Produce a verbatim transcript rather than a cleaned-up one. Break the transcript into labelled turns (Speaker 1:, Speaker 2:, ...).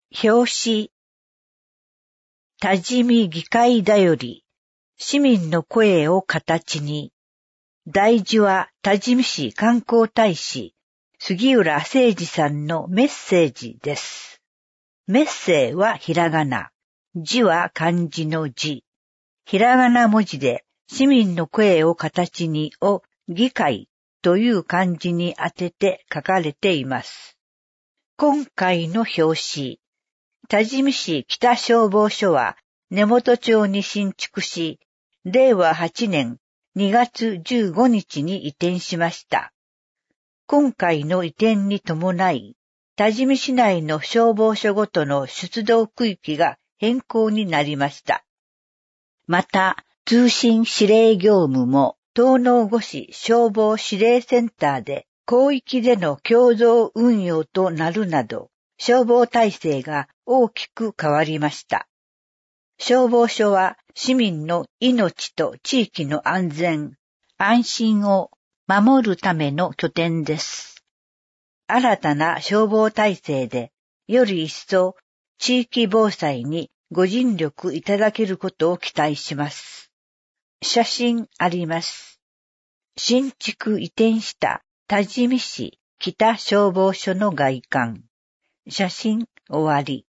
Speaker 1: 表紙。多治見議会だより、市民の声を形に。題字は多治見市観光大使、杉浦誠二さんのメッセージです。メッセはひらがな、字は漢字の字。ひらがな文字で市民の声を形にを議会という漢字に当てて書かれています。今回の表紙。多治見市北消防署は根本町に新築し、れいわはちねんにがつじゅうごにちに移転しました。今回の移転に伴い、多治見市内の消防署ごとの出動区域が変更になりました。また、通信指令業務も東納五市消防指令センターで広域での共同運用となるなど、消防体制が大きく変わりました。消防署は市民の命と地域の安全、安心を守るための拠点です。新たな消防体制でより一層地域防災にご尽力いただけることを期待します。写真あります。新築移転した多治見市北消防署の外観。写真終わり。